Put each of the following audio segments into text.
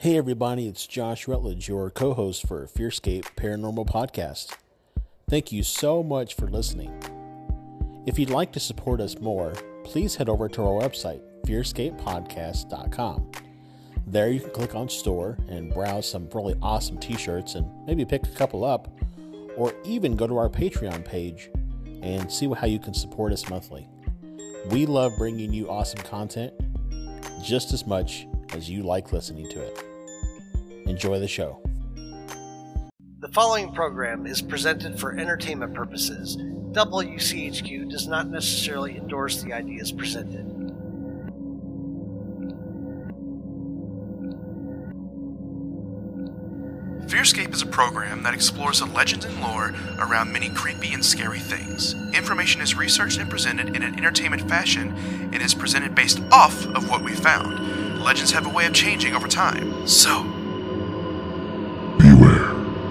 Hey everybody, it's Josh Rutledge, your co-host for Fearscape Paranormal Podcast. Thank you so much for listening. If you'd like to support us more, please head over to our website, fearscapepodcast.com. There you can click on store and browse some really awesome t-shirts and maybe pick a couple up, or even go to our Patreon page and see how you can support us monthly. We love bringing you awesome content just as much as you like listening to it. Enjoy the show. The following program is presented for entertainment purposes. WCHQ does not necessarily endorse the ideas presented. Fearscape is a program that explores the legends and lore around many creepy and scary things. Information is researched and presented in an entertainment fashion and is presented based off of what we found. Legends have a way of changing over time, so beware.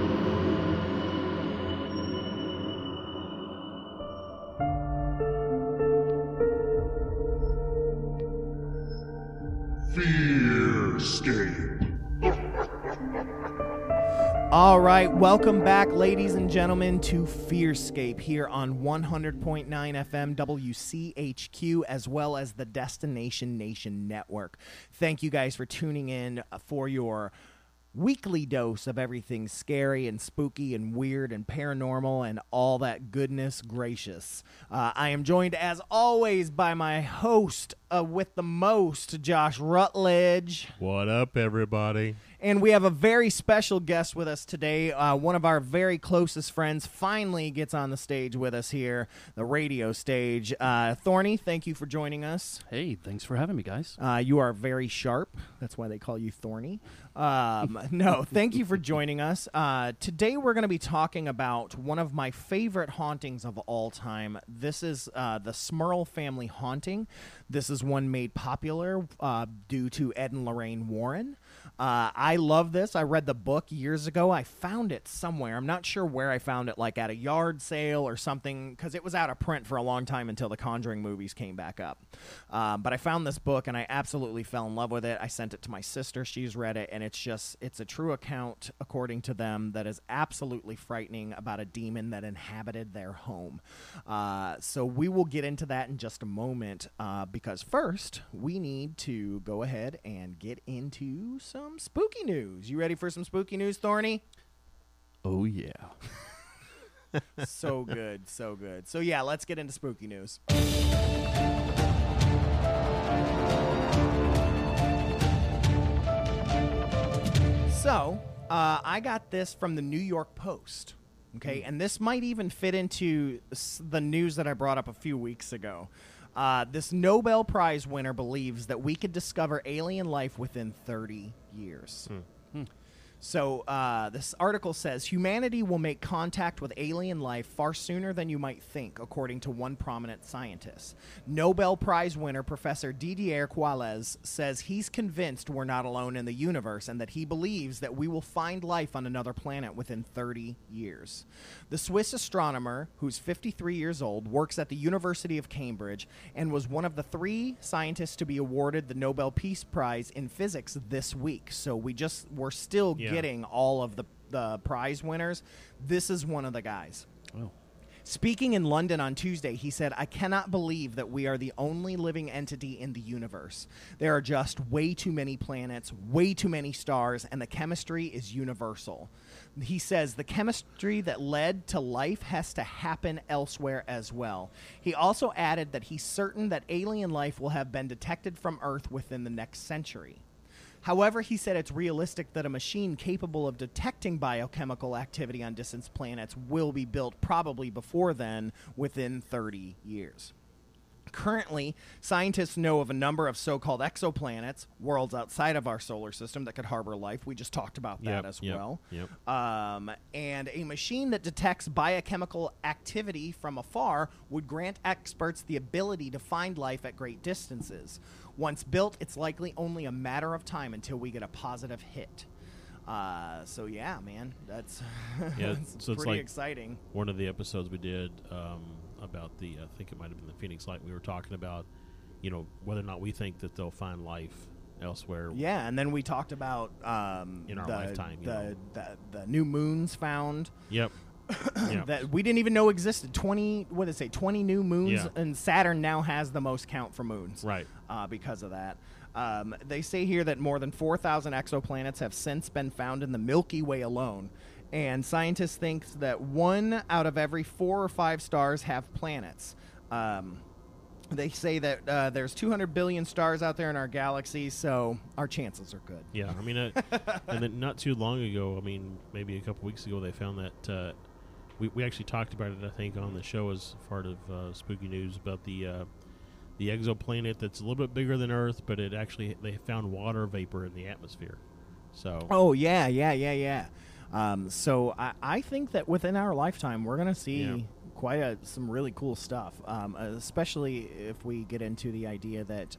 Fearscape. All right, welcome back, ladies and gentlemen, to Fearscape here on 100.9 FM WCHQ, as well as the Destination Nation Network. Thank you guys for tuning in for your weekly dose of everything scary and spooky and weird and paranormal and all that goodness gracious. I am joined, as always, by my host with the most, Josh Rutledge. What up, everybody? And we have a very special guest with us today. One of our very closest friends finally gets on the stage with us here, the radio stage. Thorny, thank you for joining us. Hey, thanks for having me, guys. You are very sharp. That's why they call you Thorny. No, thank you for joining us. Today we're going to be talking about one of my favorite hauntings of all time. This is the Smurl family haunting. This is one made popular due to Ed and Lorraine Warren. I love this. I read the book years ago. I found it somewhere. I'm not sure where I found it, like at a yard sale or something, because it was out of print for a long time until the Conjuring movies came back up. But I found this book, and I absolutely fell in love with it. I sent it to my sister. She's read it, and it's a true account, according to them, that is absolutely frightening about a demon that inhabited their home. So we will get into that in just a moment, because first, we need to go ahead and get into some spooky news. You ready for some spooky news, Thorny? Oh, yeah. So good, so good. So yeah, let's get into spooky news. So, I got this from the New York Post, okay? And this might even fit into the news that I brought up a few weeks ago. This Nobel Prize winner believes that we could discover alien life within 30 years. So this article says, humanity will make contact with alien life far sooner than you might think, according to one prominent scientist. Nobel Prize winner Professor Didier Queluz says he's convinced we're not alone in the universe and that he believes that we will find life on another planet within 30 years. The Swiss astronomer, who's 53 years old, works at the University of Cambridge and was one of the 3 scientists to be awarded the Nobel Peace Prize in Physics this week. So we're still getting all of the prize winners. This is one of the guys. Oh. Speaking in London on Tuesday, he said, "I cannot believe that we are the only living entity in the universe. There are just way too many planets, way too many stars, and the chemistry is universal." He says the chemistry that led to life has to happen elsewhere as well. He also added that he's certain that alien life will have been detected from Earth within the next century. However, he said it's realistic that a machine capable of detecting biochemical activity on distant planets will be built probably before then, within 30 years. Currently, scientists know of a number of so-called exoplanets, worlds outside of our solar system that could harbor life. We just talked about that as well. And a machine that detects biochemical activity from afar would grant experts the ability to find life at great distances. Once built, it's likely only a matter of time until we get a positive hit. So yeah, man, that's, that's so it's pretty like exciting. One of the episodes we did about the, I think it might have been the Phoenix Light, we were talking about, whether or not we think that they'll find life elsewhere. Yeah, and then we talked about In our lifetime, you know. the new moons found. Yep. Yep. That we didn't even know existed. 20 new moons, Yeah. and Saturn now has the most count for moons. Right. Because of that. They say here that more than 4,000 exoplanets have since been found in the Milky Way alone, and scientists think that 1 out of every 4 or 5 stars have planets. They say that there's 200 billion stars out there in our galaxy, so our chances are good. Yeah, I mean, and then not too long ago, I mean, maybe a couple weeks ago, they found that we actually talked about it, I think, on the show as part of Spooky News about the exoplanet that's a little bit bigger than Earth, but they found water vapor in the atmosphere. So. Oh yeah. So I think that within our lifetime, we're gonna see some really cool stuff, especially if we get into the idea that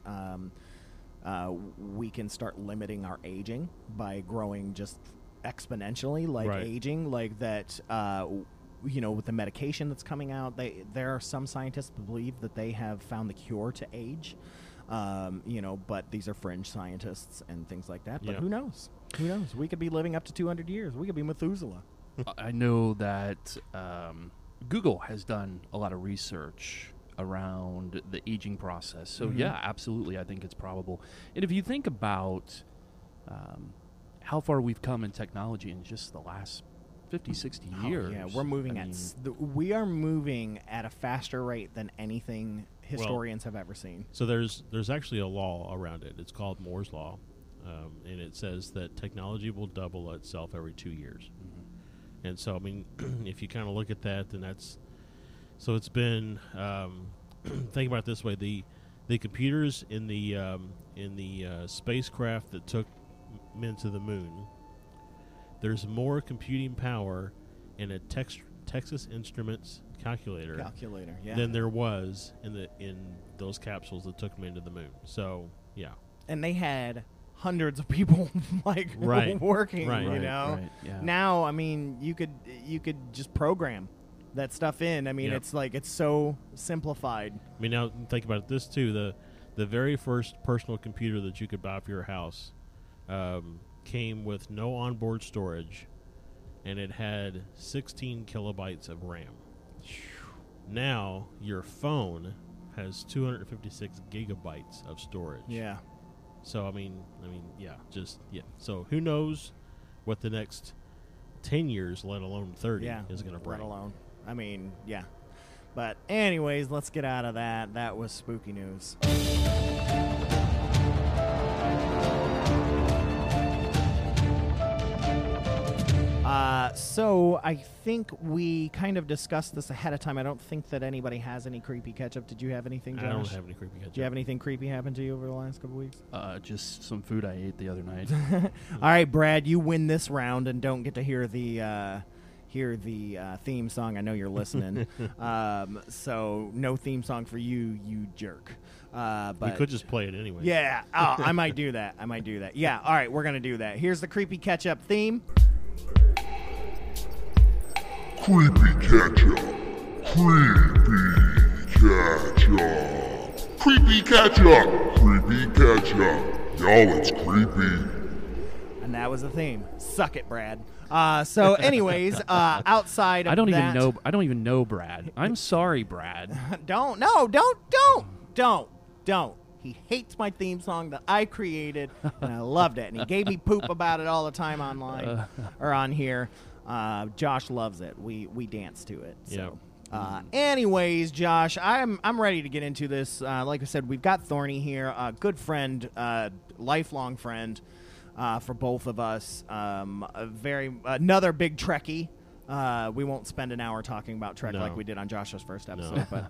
we can start limiting our aging by growing just exponentially, like Right. aging, like that. With the medication that's coming out, there are some scientists who believe that they have found the cure to age. But these are fringe scientists and things like that. But Yeah. who knows? Who knows? We could be living up to 200 years. We could be Methuselah. I know that Google has done a lot of research around the aging process. So, yeah, absolutely, I think it's probable. And if you think about how far we've come in technology in just the last 50, 60 years. Yeah, we're moving we are moving at a faster rate than anything historians have ever seen. So there's actually a law around it. It's called Moore's Law, and it says that technology will double itself every 2 years. Mm-hmm. And so, I mean, if you kind of look at that, then it's been. Think about it this way: the computers in the spacecraft that took men to the moon. There's more computing power in a Texas Instruments calculator Yeah. than there was in those capsules that took men to the moon. So, yeah. And they had hundreds of people Right. working, Right. you know. Right, yeah. Now, I mean, you could just program that stuff in. I mean, Yep. it's so simplified. I mean, now think about this too. The very first personal computer that you could buy for your house came with no onboard storage, and it had 16 kilobytes of RAM. Now your phone has 256 gigabytes of storage. Yeah. So I mean, yeah. So who knows what the next 10 years, let alone 30, is going to bring? Let alone. I mean, yeah. But anyways, let's get out of that. That was Spooky News. So I think we kind of discussed this ahead of time. I don't think that anybody has any creepy catch-up. Did you have anything, Josh? I don't have any creepy catch-up. Do you have anything creepy happen to you over the last couple weeks? Just some food I ate the other night. All right, Brad, you win this round and don't get to hear the theme song. I know you're listening. So no theme song for you, you jerk. But we could just play it anyway. Yeah. Oh, I might do that. Yeah. All right, we're going to do that. Here's the creepy catch-up theme. Creepy catch-up. Creepy catch-up. Creepy catch-up. Creepy catch-up. Y'all, it's creepy. And that was the theme. Suck it, Brad. So, anyways, outside of I don't that, even know Brad. I'm sorry, Brad. don't. He hates my theme song that I created, and I loved it. And he gave me poop about it all the time online or on here. Josh loves it. We dance to it. So. Anyways, Josh, I'm ready to get into this. Like I said, we've got Thorny here, a good friend, lifelong friend for both of us. Another big Trekkie. We won't spend an hour talking about Trek like we did on Josh's first episode, but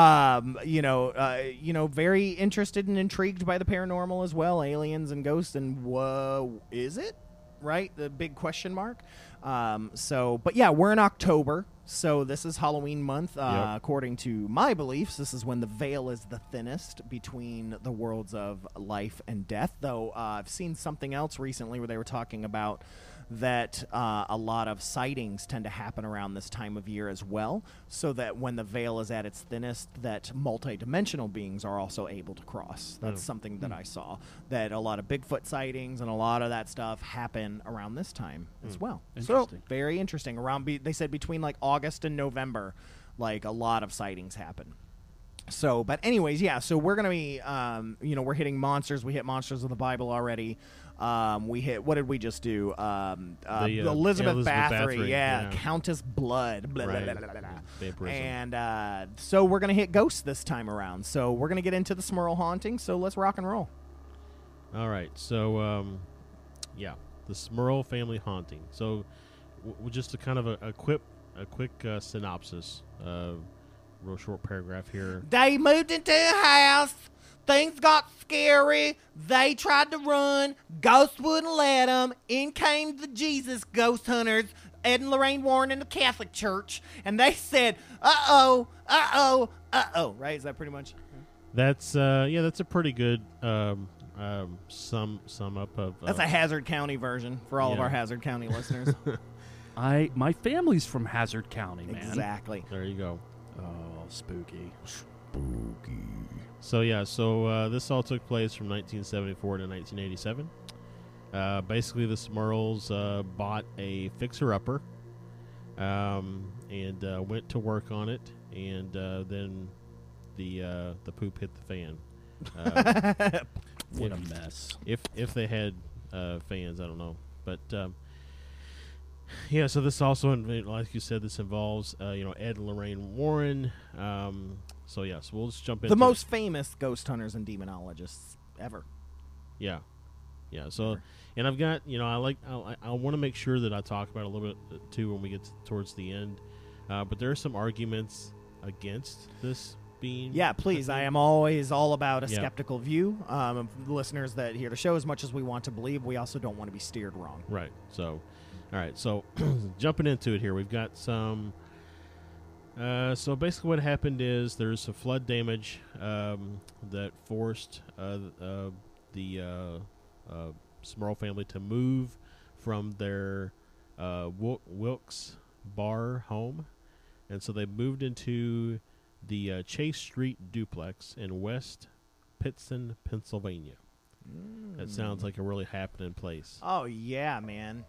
very interested and intrigued by the paranormal as well, aliens and ghosts, and is it right? The big question mark. But yeah, we're in October. So this is Halloween month. Yep. According to my beliefs, this is when the veil is the thinnest between the worlds of life and death. Though I've seen something else recently where they were talking about that a lot of sightings tend to happen around this time of year as well, so that when the veil is at its thinnest, that multidimensional beings are also able to cross. That's something that I saw, that a lot of Bigfoot sightings and a lot of that stuff happen around this time as well. So Interesting. very interesting. Around they said between like August and November, like a lot of sightings happen. So, but anyways, yeah. So we're gonna be, we're hitting monsters. We hit monsters of the Bible already. We hit. What did we just do? Elizabeth Bathory. Yeah, Countess Blood. Blah, Right. blah, blah, blah, blah. Vampirism. And so we're gonna hit ghosts this time around. So we're gonna get into the Smurl haunting. So let's rock and roll. All right. So, the Smurl family haunting. So, just a kind of a quick synopsis. Real short paragraph here. They moved into a house. Things got scary. They tried to run. Ghosts wouldn't let them. In came the Jesus ghost hunters, Ed and Lorraine Warren in the Catholic Church, and they said, "Uh-oh, uh-oh, uh-oh." Right? Is that pretty much? That's that's a pretty good sum up of. That's a Hazard County version for all of Yeah. our Hazard County listeners. My family's from Hazard County, man. Exactly. There you go. Oh, spooky. So this all took place from 1974 to 1987. Basically, the Smurls bought a fixer-upper and went to work on it, and then the poop hit the fan. What a mess. If they had fans, I don't know, but so this also, like you said, this involves Ed and Lorraine Warren. So we'll just jump into The most famous ghost hunters and demonologists ever. Yeah. So, and I've got I want to make sure that I talk about it a little bit too when we get towards the end. But there are some arguments against this being. Yeah, please. I am always all about a Yeah. skeptical view. Of listeners that hear the show, as much as we want to believe, we also don't want to be steered wrong. Right. So, all right. So, jumping into it here, we've got some. So basically, what happened is there's some flood damage that forced the Smurl family to move from their Wilkes Barre home, and so they moved into the Chase Street duplex in West Pittston, Pennsylvania. That sounds like a really happening place. Oh yeah, man.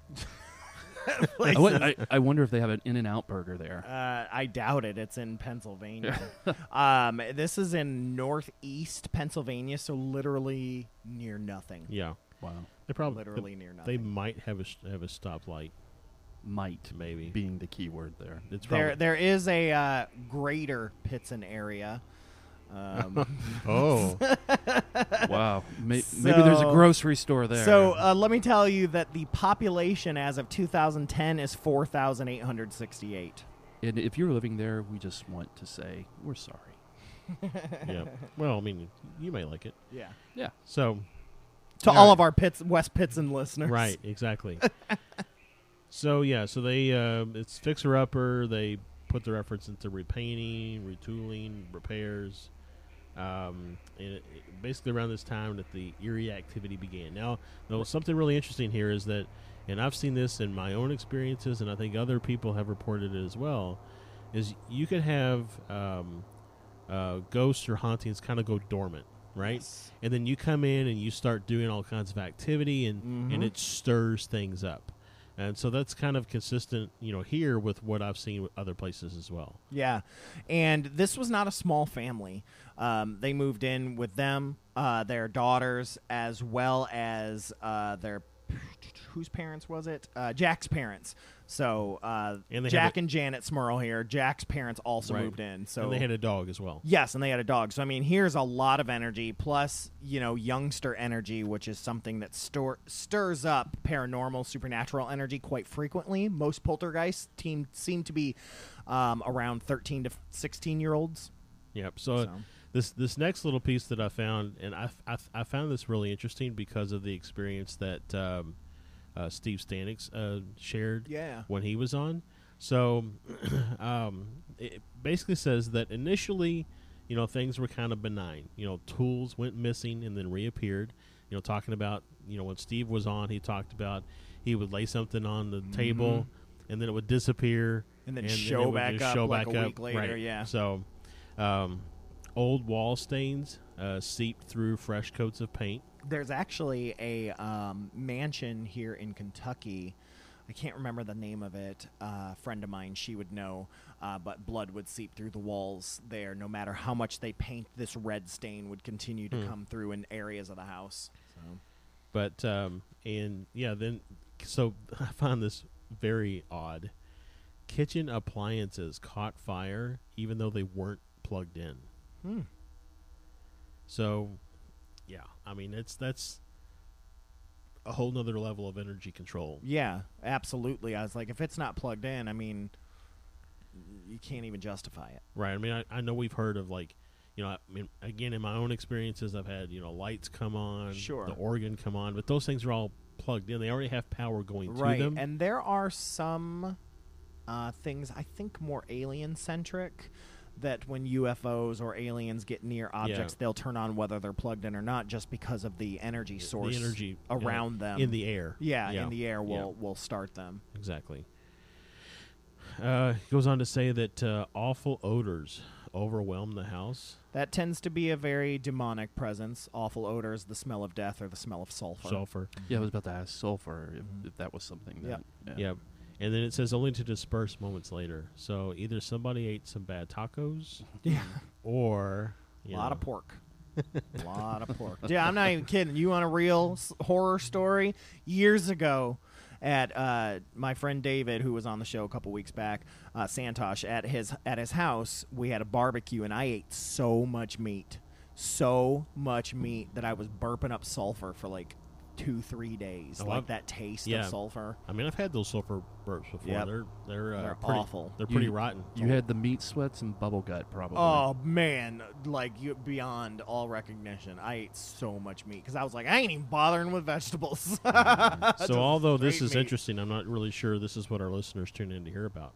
I wonder if they have an In-N-Out burger there. I doubt it. It's in Pennsylvania. This is in northeast Pennsylvania, so literally near nothing. Yeah, Wow. they probably Literally near They nothing. might have a stoplight. Might Maybe. being the key word there. It's probably There is a greater Pittston area. Oh, Wow. Maybe there's a So- grocery store there. So let me tell you that the population as of 2010 is 4,868. and if you're living there, we just want to say we're sorry. yeah. Well, I mean, you may like it. Yeah. Yeah. So, To All all right. of our West Pittston listeners. right, exactly. So they it's fixer upper. They put their efforts into repainting, retooling, repairs. And basically around this time that the eerie activity began. Now, something really interesting here is that, and I've seen this in my own experiences, and I think other people have reported it as well, is you could have ghosts or hauntings kind of go dormant, right? Yes. And then you come in and you start doing all kinds of activity, and it stirs things up. And so that's kind of consistent, here with what I've seen with other places as well. Yeah, and this was not a small family. They moved in with them, their daughters, as well as their whose parents was it? Jack's parents. So And they Jack had and Janet Smurl here. Jack's parents also Right. moved in. So And they had a dog as well. yes, and they had a dog. So I mean, here's a lot of energy, plus youngster energy, which is something that stirs up paranormal, supernatural energy quite frequently. Most poltergeists seem to be around 13 to 16-year-olds. Yep. So this next little piece that I found, and I found this really interesting because of the experience that Steve Stanix shared Yeah. when he was on. So, it basically says that initially, things were kind of benign. Tools went missing and then reappeared. Talking about, when Steve was on, he talked about he would lay something on the table and then it would disappear. And then it show would back just up show like back a up. week later, Right. yeah. So, old wall stains seeped through fresh coats of paint. There's actually a mansion here in Kentucky. I can't remember the name of it. A friend of mine, she would know, but blood would seep through the walls there. No matter how much they paint, this red stain would continue to come through in areas of the house. So. But, so I found this very odd. Kitchen appliances caught fire even though they weren't plugged in. So, yeah, I mean, that's a whole nother level of energy control. Yeah, absolutely. I was like, if it's not plugged in, I mean, you can't even justify it. Right. I mean, I know we've heard of, like, again, in my own experiences, I've had, lights come on, Sure. the organ come on, but those things are all plugged in. They already have power going to Right, them. and there are some things, I think, more alien-centric, that when UFOs or aliens get near objects, they'll turn on whether they're plugged in or not, just because of the energy source the energy around them. in the air. Yeah, in the air will start them. Exactly. It goes on to say that awful odors overwhelm the house. That tends to be a very demonic presence. Awful odors, the smell of death, or the smell of sulfur. Yeah, I was about to ask sulfur if that was something. That, Yep. And then it says only to disperse moments later. So either somebody ate some bad tacos, or A lot of pork. A lot of pork. Yeah, I'm not even kidding. You want a real horror story? Years ago, at my friend David, who was on the show a couple weeks back, Santosh, at his house, we had a barbecue, and I ate so much meat that I was burping up sulfur for like 2-3 days, that taste of sulfur. I mean, I've had those sulfur burps before. Yep. They're pretty, awful. They're pretty rotten. You had the meat sweats and bubble gut, probably. Oh man, like beyond all recognition. I ate so much meat because I was like, I ain't even bothering with vegetables. So although this straight is meat. interesting, I'm not really sure this is what our listeners tune in to hear about.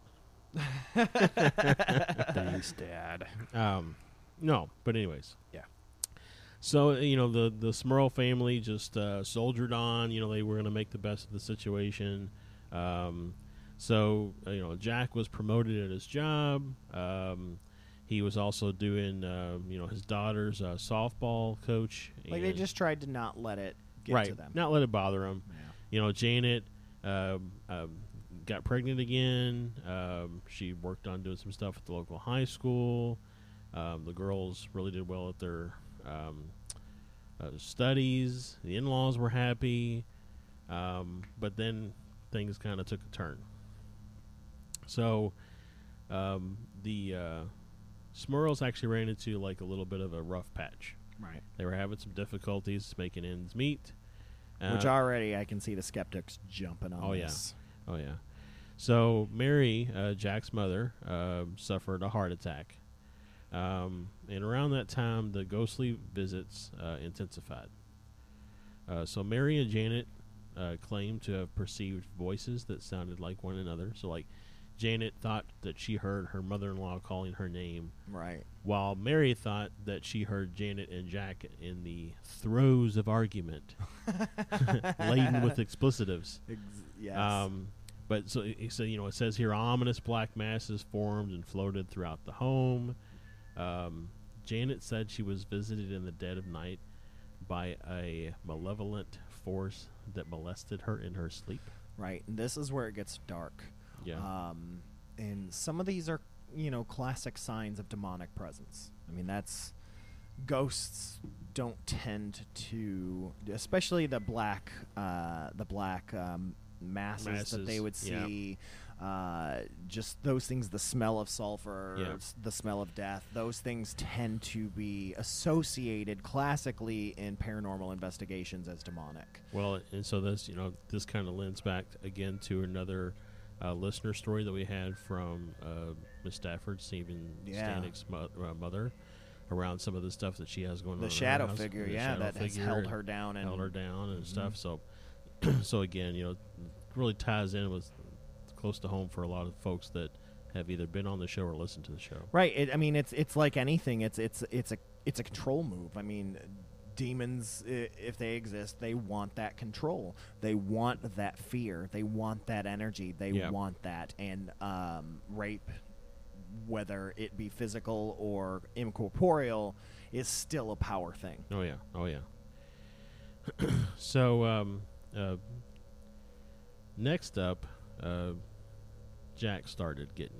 Thanks, Dad. No, but anyways. Yeah. So, the Smurl family just soldiered on. They were going to make the best of the situation. So, Jack was promoted at his job. He was also doing, his daughter's softball coach. Like they just tried to not let it get right, to them. not let it bother him. Yeah. Janet got pregnant again. She worked on doing some stuff at the local high school. The girls really did well at their studies. The in-laws were happy, but then things kind of took a turn. So the Smurls actually ran into like a little bit of a rough patch. Right. They were having some difficulties making ends meet. Which already I can see the skeptics jumping on this. Oh, yeah. So Mary, Jack's mother, suffered a heart attack. And around that time, the ghostly visits intensified. So Mary and Janet claimed to have perceived voices that sounded like one another. So, like, Janet thought that she heard her mother-in-law calling her name. Right. While Mary thought that she heard Janet and Jack in the throes of argument, laden with explicitives. Yes. But so it says here, ominous black masses formed and floated throughout the home. Janet said she was visited in the dead of night by a malevolent force that molested her in her sleep. Right. And this is where it gets dark. Yeah. And some of these are, classic signs of demonic presence. I mean, ghosts don't tend to, especially the black masses that they would see. Just those things, the smell of sulfur, the smell of death, those things tend to be associated classically in paranormal investigations as demonic. Well, and so this kind of lends back again to another listener story that we had from Miss Stafford, Stephen Stanik's mother, around some of the stuff that she has going on. The in shadow her house. figure, The that shadow has figure held her down and stuff. So, so again, really ties in with close to home for a lot of folks that have either been on the show or listened to the show. Right. I mean, it's like anything. It's a control move. I mean, demons, if they exist, they want that control. They want that fear. They want that energy. They want that. And rape, whether it be physical or incorporeal, is still a power thing. Oh yeah. So next up, Jack started getting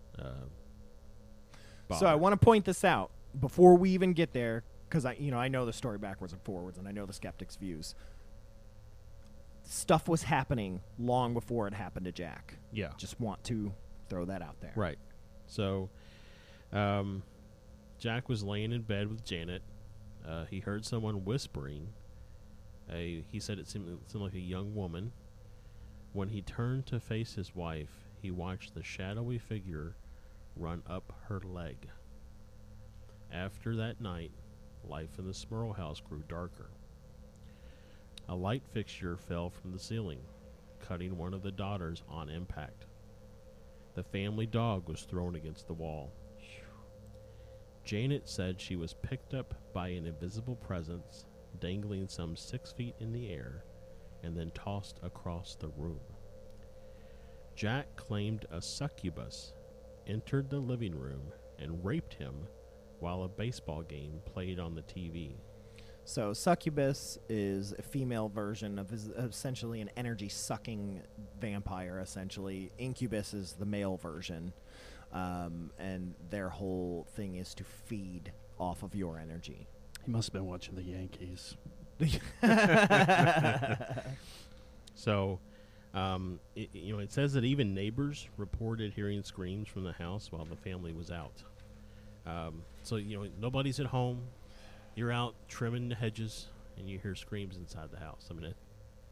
so I want to point this out before we even get there, because I know the story backwards and forwards, and I know the skeptics' views. Stuff was happening long before it happened to Jack. Yeah. Just want to throw that out there. Right. So Jack was laying in bed with Janet. He heard someone whispering. He said it seemed like a young woman. When he turned to face his wife, he watched the shadowy figure run up her leg. After that night, life in the Smurl house grew darker. A light fixture fell from the ceiling, cutting one of the daughters on impact. The family dog was thrown against the wall. Janet said she was picked up by an invisible presence, dangling some 6 feet in the air, and then tossed across the room. Jack claimed a succubus entered the living room and raped him while a baseball game played on the TV. So succubus is a female version of essentially an energy-sucking vampire, essentially. Incubus is the male version, and their whole thing is to feed off of your energy. He must have been watching the Yankees. So, it says that even neighbors reported hearing screams from the house while the family was out. So, nobody's at home. You're out trimming the hedges, and you hear screams inside the house. I mean,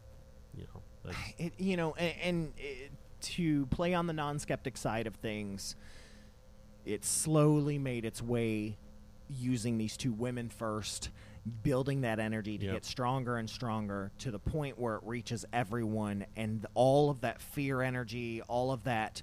to play on the non-skeptic side of things, it slowly made its way using these two women first, building that energy to get stronger and stronger to the point where it reaches everyone, and all of that fear energy, all of that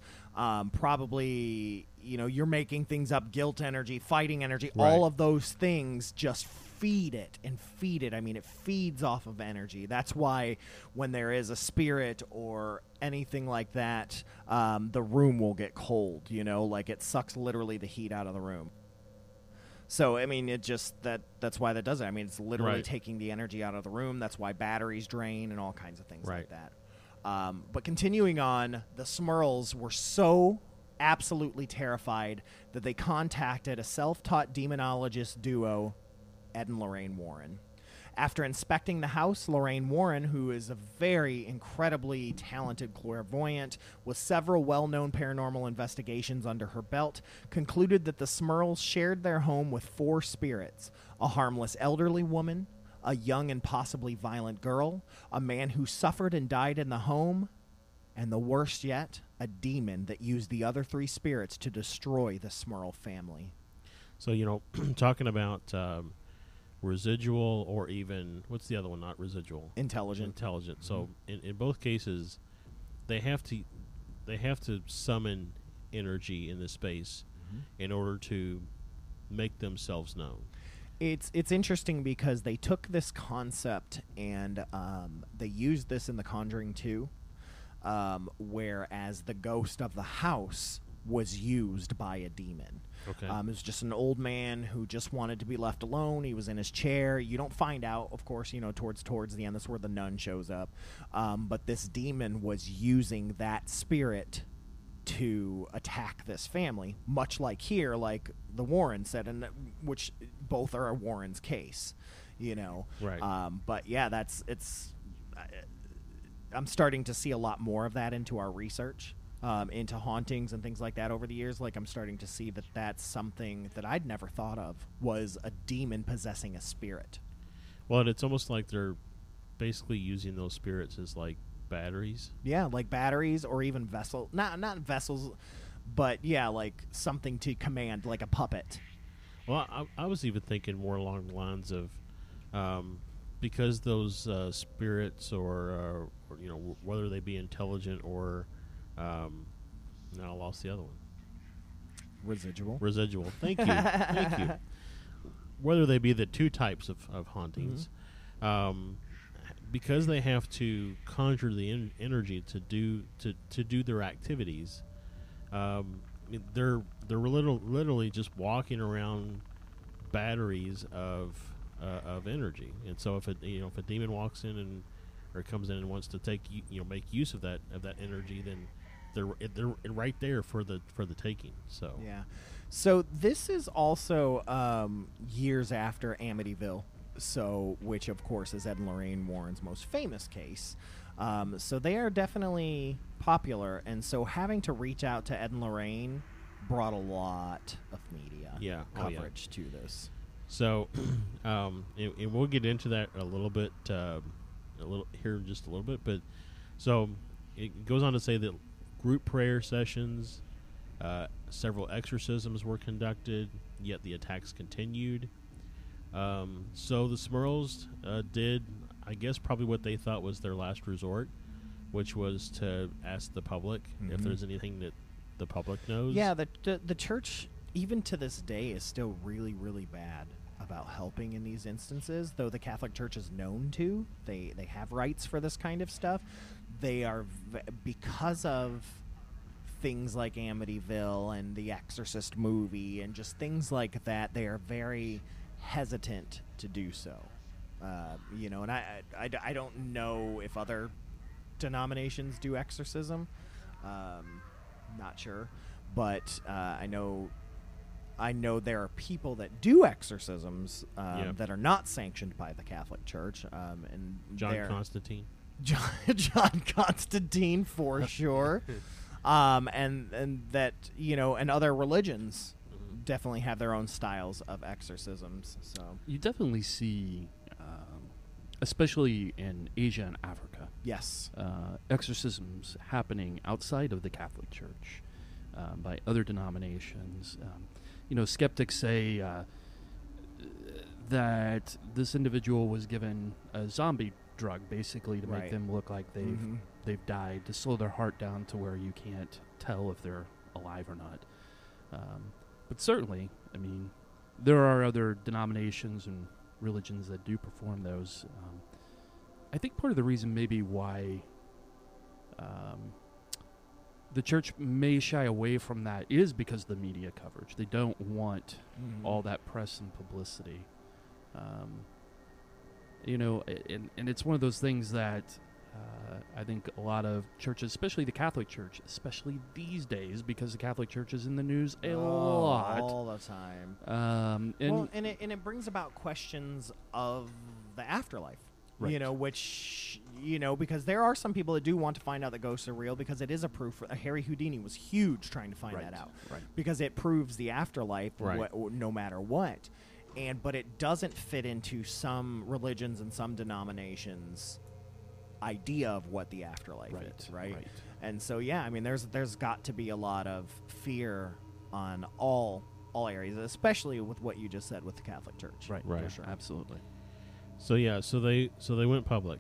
probably, you're making things up, guilt energy, fighting energy, all of those things just feed it and feed it. I mean, it feeds off of energy. That's why when there is a spirit or anything like that, the room will get cold, like it sucks literally the heat out of the room. So, I mean, that's why that does it. I mean, it's literally taking the energy out of the room. That's why batteries drain and all kinds of things like that. But continuing on, the Smurls were so absolutely terrified that they contacted a self-taught demonologist duo, Ed and Lorraine Warren. After inspecting the house, Lorraine Warren, who is a very incredibly talented clairvoyant with several well-known paranormal investigations under her belt, concluded that the Smurls shared their home with 4 spirits: a harmless elderly woman, a young and possibly violent girl, a man who suffered and died in the home, and the worst yet, a demon that used the other 3 spirits to destroy the Smurl family. So, talking about residual, or even, what's the other one, not residual? Intelligent. So in both cases, they have to summon energy in the space in order to make themselves known. It's interesting because they took this concept and they used this in The Conjuring 2, whereas the ghost of the house was used by a demon. Okay. It was just an old man who just wanted to be left alone. He was in his chair. You don't find out, of course, towards the end. That's where the nun shows up. But this demon was using that spirit to attack this family, much like here, like the Warrens said, and which both are a Warren's case, Right. But yeah, I'm starting to see a lot more of that into our research. Into hauntings and things like that over the years. Like, I'm starting to see that that's something that I'd never thought of, was a demon possessing a spirit. Well, it's almost like they're basically using those spirits as like batteries. Yeah, like batteries, or even vessel. Not vessels, but yeah, like something to command, like a puppet. Well, I was even thinking more along the lines of because those spirits, or whether they be intelligent or Now I lost the other one. Residual. Residual. Thank you. Thank you. Whether they be the two types of hauntings, because they have to conjure the energy to do their activities, they're literally just walking around batteries of energy. And so if a demon walks in or comes in and wants to make use of that energy, then they're right there for the taking. So Yeah. So this is also years after Amityville, which of course is Ed and Lorraine Warren's most famous case. So they are definitely popular, and so having to reach out to Ed and Lorraine brought a lot of media coverage to this. So, and we'll get into that a little bit, just a little bit. But so it goes on to say that group prayer sessions, several exorcisms were conducted, yet the attacks continued. So the Smurls did, I guess, probably what they thought was their last resort, which was to ask the public if there's anything that the public knows. Yeah, the church, even to this day, is still really, really bad about helping in these instances, though the Catholic Church is known to. They have rights for this kind of stuff. They are, because of things like Amityville and the Exorcist movie and just things like that, they are very hesitant to do so. And I don't know if other denominations do exorcism. Not sure, but I know there are people that do exorcisms that are not sanctioned by the Catholic Church. And John Constantine. John Constantine, for sure. And that, and other religions definitely have their own styles of exorcisms. So you definitely see, especially in Asia and Africa, yes, exorcisms happening outside of the Catholic Church by other denominations. Skeptics say that this individual was given a zombie drug, basically to make them look like they've died, to slow their heart down to where you can't tell if they're alive or not. But certainly, I mean, there are other denominations and religions that do perform those. I think part of the reason maybe why the church may shy away from that is because of the media coverage. They don't want all that press and publicity. And it's one of those things that I think a lot of churches, especially the Catholic Church, especially these days, because the Catholic Church is in the news a lot. All the time. And it brings about questions of the afterlife. Right. Because there are some people that do want to find out that ghosts are real, because it is a proof. Harry Houdini was huge trying to find that out. Right. Because it proves the afterlife Right. no matter what. But it doesn't fit into some religions and some denominations' idea of what the afterlife is, right? And so, there's got to be a lot of fear on all areas, especially with what you just said with the Catholic Church. Right. Right. For sure. Absolutely. So they went public,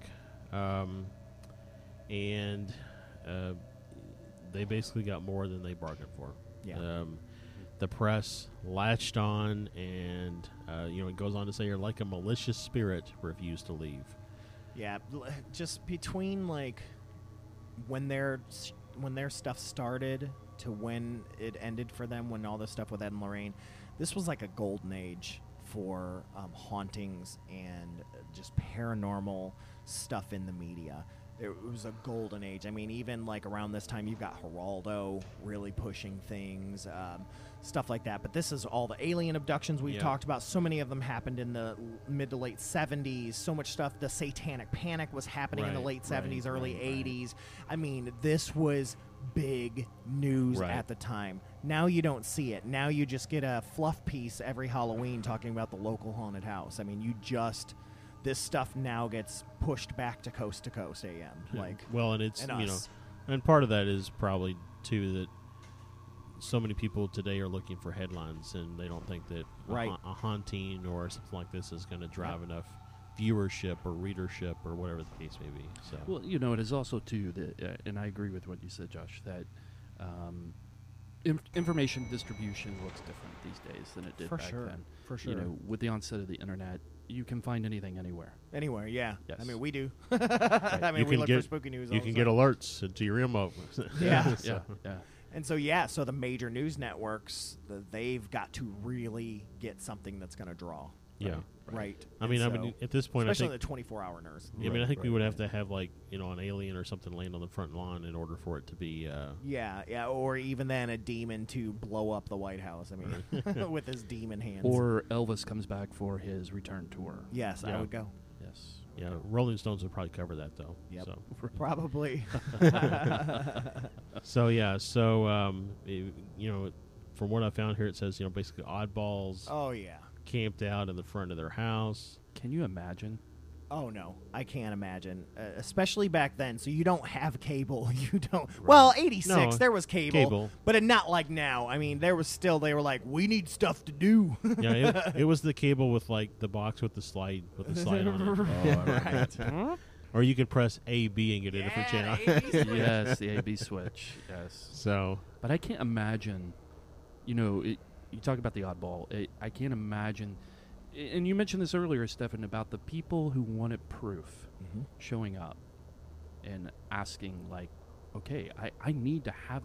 and they basically got more than they bargained for. Yeah. The press latched on, and it goes on to say, "You're like a malicious spirit refused to leave." Yeah, just between when their stuff started to when it ended for them, when all this stuff with Ed and Lorraine, this was like a golden age for hauntings and just paranormal stuff in the media. It was a golden age. I mean, even around this time, you've got Geraldo really pushing things, stuff like that. But this is all the alien abductions we've talked about. So many of them happened in the mid to late 70s. So much stuff. The Satanic Panic was happening in the late 70s, early 80s. I mean, this was big news at the time. Now you don't see it. Now you just get a fluff piece every Halloween talking about the local haunted house. I mean, this stuff now gets pushed back to Coast AM. And it's and us. And part of that is probably too that so many people today are looking for headlines, and they don't think that a haunting or something like this is going to drive enough viewership or readership or whatever the case may be. So Well, it is also too that, and I agree with what you said, Josh, that information distribution looks different these days than it did For back sure. then. For sure. With the onset of the internet, you can find anything anywhere. Anywhere, yeah. Yes. I mean, we do. I mean, You we can look get- for spooky news. you all can the get time. alerts into your remote. Yeah. Yeah, yeah. And so, so the major news networks, they've got to really get something that's going to draw. Yeah. Right. I mean, And so- at this point, I especially think. the 24-hour nurse. I mean, I think we would have to have like an alien or something land on the front lawn in order for it to be. Yeah, or even then a demon to blow up the White House. I mean, with his demon hands. Or Elvis comes back for his return tour. yes, I Yeah. would go. Yes. Yeah, Rolling Stones would probably cover that though. Yep. So. Probably. From what I found here, it says basically oddballs Oh yeah. camped out in the front of their house. Can you imagine? Oh no, I can't imagine. Especially back then, so you don't have cable. You don't. Well, '86 No, there was cable, but not like now. I mean, there was still. They were like, we need stuff to do. Yeah, it was the cable with like the box with the slide on it. Right. Or you could press A, B and get a different channel. Yes, the AB switch. Yes. So But I can't imagine, you talk about the oddball. I can't imagine, and you mentioned this earlier, Stefan, about the people who wanted proof showing up and asking, like, okay, I need to have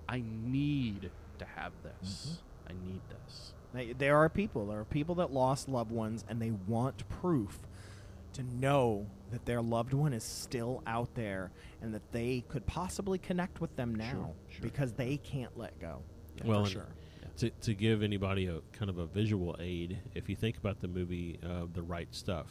this. I need this. There are people that lost loved ones, and they want proof to know that their loved one is still out there and that they could possibly connect with them now because they can't let go. Yeah, well, for and sure. to give anybody a kind of a visual aid, if you think about the movie The Right Stuff,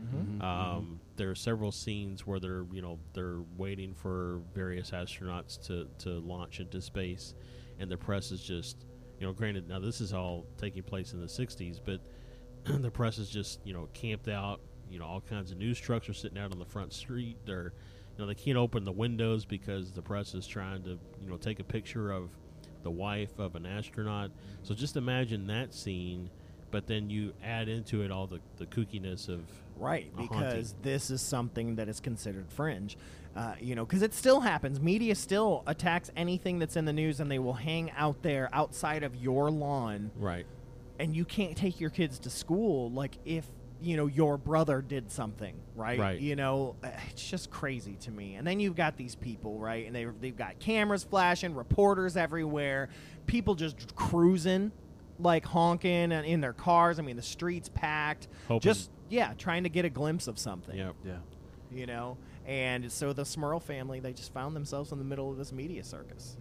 there are several scenes where they're waiting for various astronauts to launch into space, and the press is just granted now this is all taking place in the 60s, but the press is just camped out. All kinds of news trucks are sitting out on the front street. They're they can't open the windows because the press is trying to take a picture of the wife of an astronaut. So just imagine that scene, but then you add into it all the kookiness of Right, a because haunting. this is something that is considered fringe. Because it still happens. Media still attacks anything that's in the news, and they will hang out there outside of your lawn, Right. and you can't take your kids to school like if your brother did something, right? Right. It's just crazy to me. And then you've got these people, right? And they've got cameras flashing, reporters everywhere, people just cruising, like honking and in their cars. I mean, the streets packed, Hoping. trying to get a glimpse of something. Yep. Yeah. And so the Smurl family, they just found themselves in the middle of this media circus.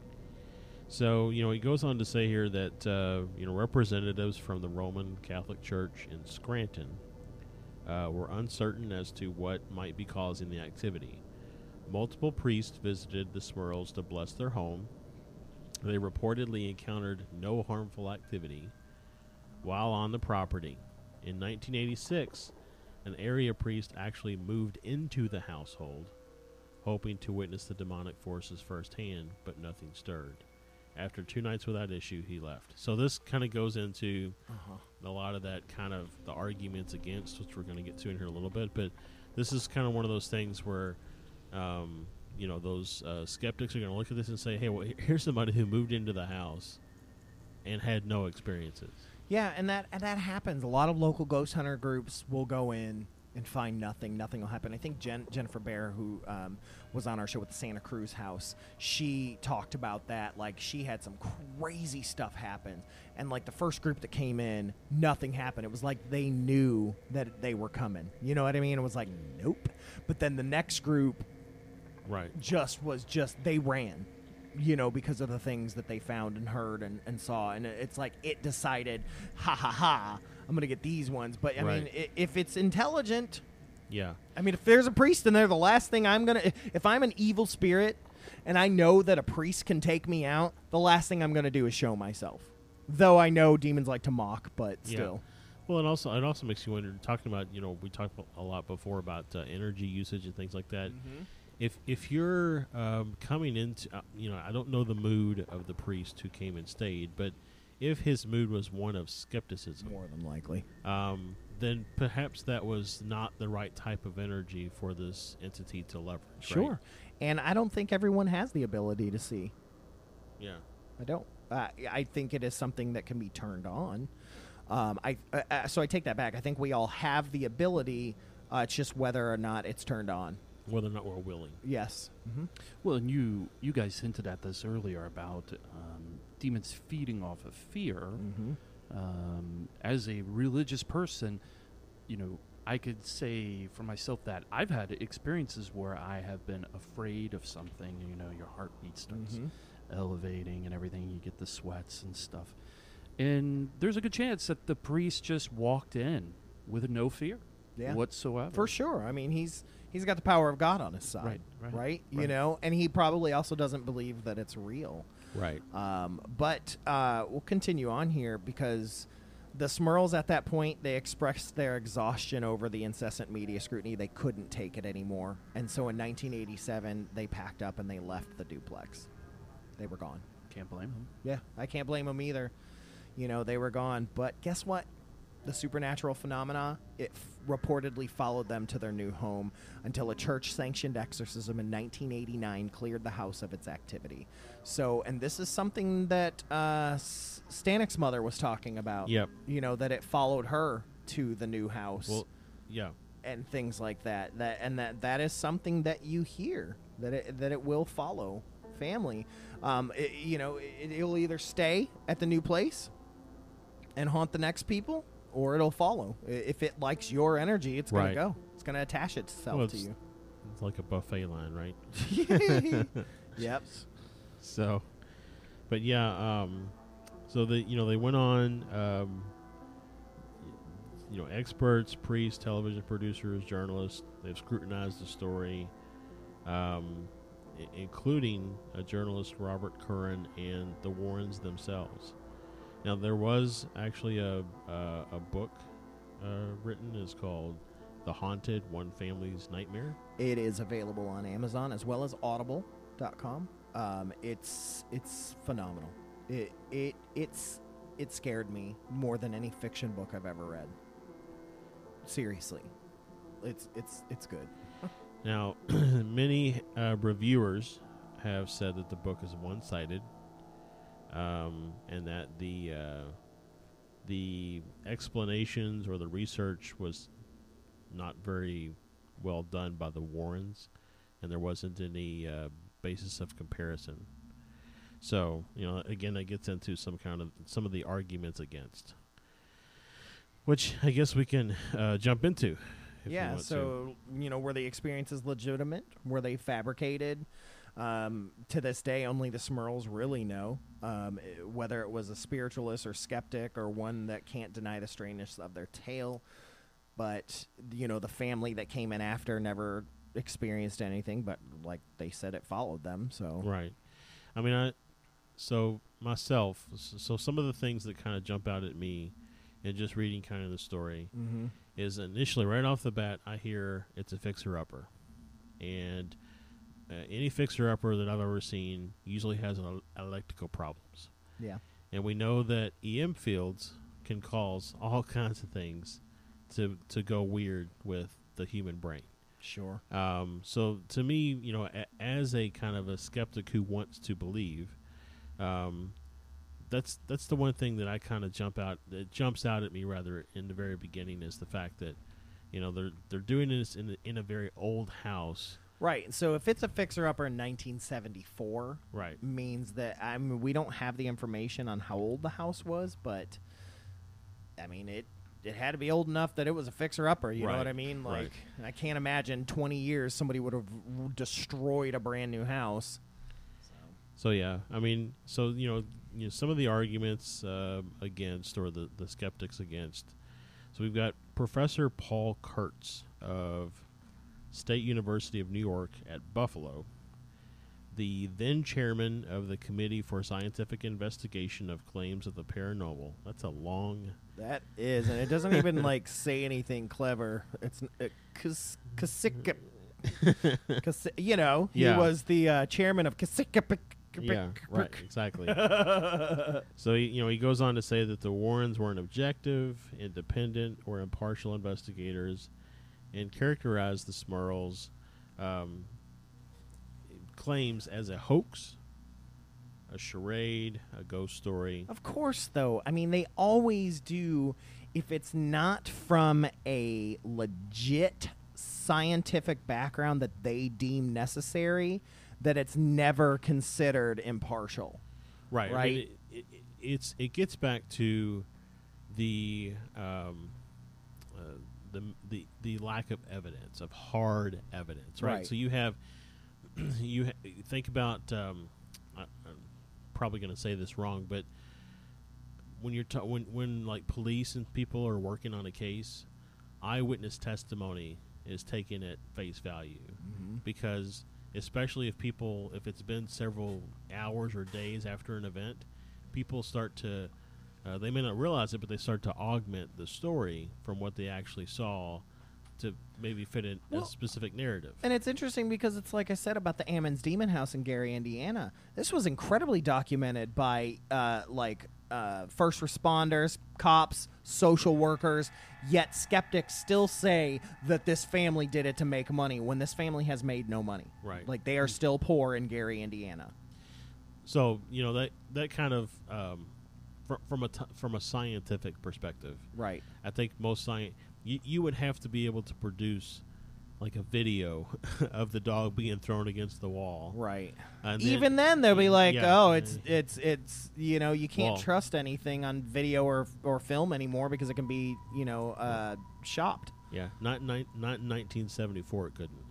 So, he goes on to say here that, representatives from the Roman Catholic Church in Scranton were uncertain as to what might be causing the activity. Multiple priests visited the Smurls to bless their home. They reportedly encountered no harmful activity while on the property. In 1986, an area priest actually moved into the household, hoping to witness the demonic forces firsthand, but nothing stirred. After 2 nights without issue, he left. So this kind of goes into a lot of that kind of the arguments against, which we're going to get to in here a little bit. But this is kind of one of those things where, those skeptics are going to look at this and say, hey, well, here's somebody who moved into the house and had no experiences. Yeah, and that happens. A lot of local ghost hunter groups will go in and find nothing. Nothing will happen. I think Jennifer Bear, who was on our show with the Santa Cruz house, she talked about that. Like, she had some crazy stuff happen. And, like, the first group that came in, nothing happened. It was like they knew that they were coming. You know what I mean? It was like, nope. But then the next group Right. they ran. Because of the things that they found and heard and saw. And it's like it decided, ha, ha, ha, I'm going to get these ones. But, I Right. mean, if it's intelligent, Yeah. I mean, if there's a priest in there, the last thing if I'm an evil spirit and I know that a priest can take me out, the last thing I'm going to do is show myself. Though I know demons like to mock, but still. Well, it also makes you wonder, talking about, we talked a lot before about energy usage and things like that. Mm-hmm. If you're coming into, I don't know the mood of the priest who came and stayed, but if his mood was one of skepticism, More than likely. then perhaps that was not the right type of energy for this entity to leverage. Sure. Right? And I don't think everyone has the ability to see. Yeah. I don't. I think it is something that can be turned on. So I take that back. I think we all have the ability. It's just whether or not it's turned on. Whether or not we're willing. Yes. Mm-hmm. Well, and you guys hinted at this earlier about demons feeding off of fear. Mm-hmm. As a religious person, I could say for myself that I've had experiences where I have been afraid of something. Your heartbeat starts elevating and everything. You get the sweats and stuff. And there's a good chance that the priest just walked in with no fear whatsoever. For sure. I mean, he's got the power of God on his side, right? And he probably also doesn't believe that it's real. Right. But we'll continue on here because the Smurls at that point, they expressed their exhaustion over the incessant media scrutiny. They couldn't take it anymore. And so in 1987, they packed up and they left the duplex. They were gone. Can't blame them. Yeah, I can't blame them either. They were gone. But guess what? The supernatural phenomena, it reportedly followed them to their new home until a church-sanctioned exorcism in 1989 cleared the house of its activity. So, and this is something that Stanek's mother was talking about. Yep. That it followed her to the new house. Well, yeah. And things like that. That is something that you hear, that it will follow family. It'll either stay at the new place and haunt the next people, or it'll follow. If it likes your energy, it's going to go. It's going to attach itself to you. It's like a buffet line, right? Yep. So, but yeah, so they went on, experts, priests, television producers, journalists, they've scrutinized the story, including journalist Robert Curran and the Warrens themselves. Now, there was actually a book written. It's called The Haunted: One Family's Nightmare. It is available on Amazon as well as Audible.com. It's phenomenal. It scared me more than any fiction book I've ever read. Seriously, it's good. Now, many reviewers have said that the book is one-sided. And that the explanations or the research was not very well done by the Warrens, and there wasn't any basis of comparison. So, again, that gets into some of the arguments against, which I guess we can jump into. If you want so were the experiences legitimate? Were they fabricated? To this day, only the Smurls really know whether it was a spiritualist or skeptic or one that can't deny the strangeness of their tale. But, the family that came in after never experienced anything, but like they said, it followed them. So right. I mean, so some of the things that kind of jump out at me and just reading kind of the story is initially right off the bat, I hear it's a fixer-upper. And any fixer-upper that I've ever seen usually has electrical problems. Yeah. And we know that EM fields can cause all kinds of things to go weird with the human brain. Sure. So to me, as a kind of a skeptic who wants to believe, that's the one thing that I kind of jumps out at me rather in the very beginning is the fact that, they're doing this in a very old house. Right. So if it's a fixer-upper in 1974, right, means that we don't have the information on how old the house was, but I mean it had to be old enough that it was a fixer-upper. You know what I mean? Like, I can't imagine 20 years somebody would have destroyed a brand new house. So yeah, I mean, so some of the arguments against, or the skeptics against. So we've got Professor Paul Kurtz of State University of New York at Buffalo, the then chairman of the Committee for Scientific Investigation of Claims of the Paranormal. That's a long... That is, and it doesn't even, say anything clever. It's... he was the chairman of Yeah, right, exactly. So he goes on to say that the Warrens weren't objective, independent, or impartial investigators, and characterized the Smurls' claims as a hoax, a charade, a ghost story. Of course, though. I mean, they always do. If it's not from a legit scientific background that they deem necessary, that it's never considered impartial. Right. Right. I mean, it gets back to the lack of evidence, of hard evidence. Right. Right. So you have think about. I'm probably going to say this wrong, but when you're when like police and people are working on a case, eyewitness testimony is taken at face value, because especially if it's been several hours or days after an event, people start to they may not realize it, but they start to augment the story from what they actually saw to maybe fit in a specific narrative. And it's interesting because it's like I said about the Ammons Demon House in Gary, Indiana. This was incredibly documented by first responders, cops, social workers, yet skeptics still say that this family did it to make money when this family has made no money. Right. Like, they are still poor in Gary, Indiana. So, that kind of from a scientific perspective, Right. I think most you would have to be able to produce like a video of the dog being thrown against the wall. Right. And Even then they'll be like, yeah. oh, it's you can't trust anything on video or film anymore because it can be, shopped. Yeah, not in 1974 it couldn't.